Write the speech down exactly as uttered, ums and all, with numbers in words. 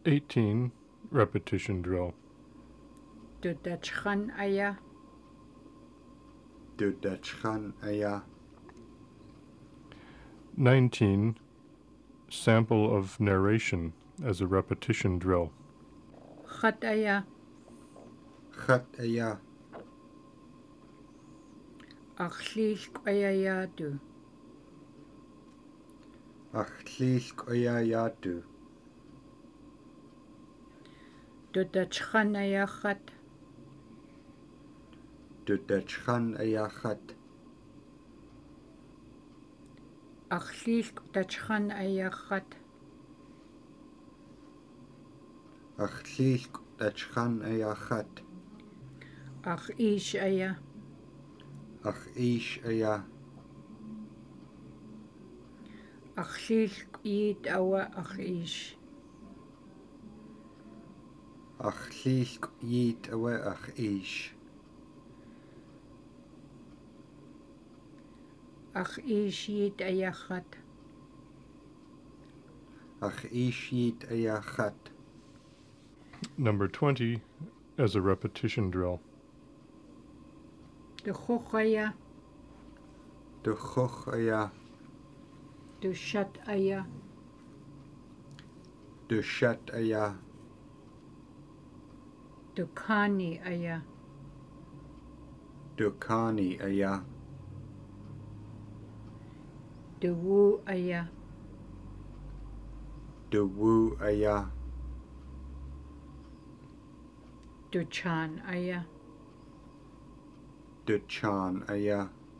eighteen. Repetition drill. Dudachkan aya. Dudachkan aya. nineteen. Sample of narration as a repetition drill. Khat aya. Khat aya. Akhlilk ayayatu. Akhlilk ayayatu. Dudachkan aya khat. Dudachkan aya khat. Akhlilk dachkan aya khat. Akhlilk dachkan aya khat. Ach ish aya. Ach ish aya. Akhlilk yid awa ach ish. Akhlilk yid awa ach ish. Ach ish yid aya khat. Ach ish yid aya khat. Number twenty as a repetition drill. De chokh aya. De chokh aya. De shat aya. De shat aya. De kani aya. De kani aya. De wu aya. De wu aya. De chan aya. De chan aya.